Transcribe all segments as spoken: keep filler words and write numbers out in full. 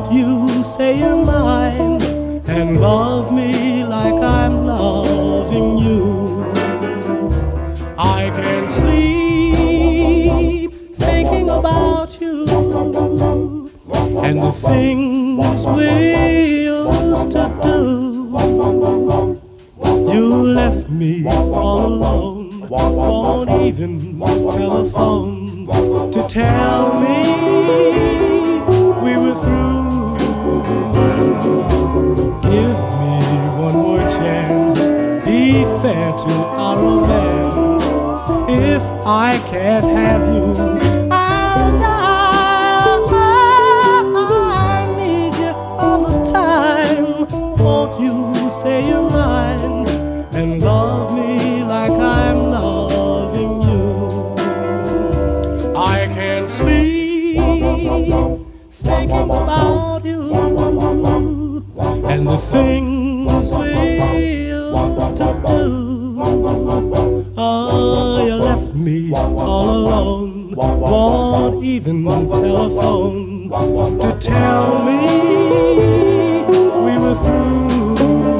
won't you say you're mine and love me like I'm loving you? I can't sleep thinking about you and the things we used to do. You left me all alone, won't even telephone to tell me we were through. Give me one more chance, be fair to our romance. If I can't have you, I'll die. I need you all the time. Won't you say you're mine and love me like I'm loving you? I can't sleep thinking about you and the things we used to do. Oh, you left me all alone, won't even telephone to tell me we were through.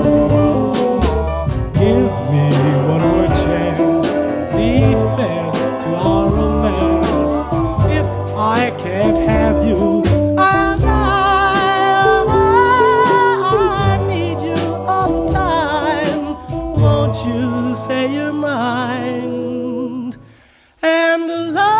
Give me one more chance, be fair to our romance. If I can't have you, I'll die. I need you all the time. Won't you say you're mine and love